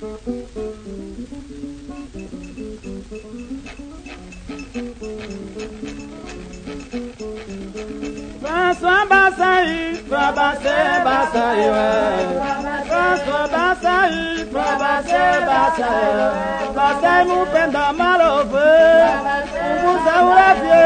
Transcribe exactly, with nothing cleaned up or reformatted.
François Bassaï, François Bassaï, François Bassaï, François Bassaï, Bassaï nous peine dans mal au feu, vous avez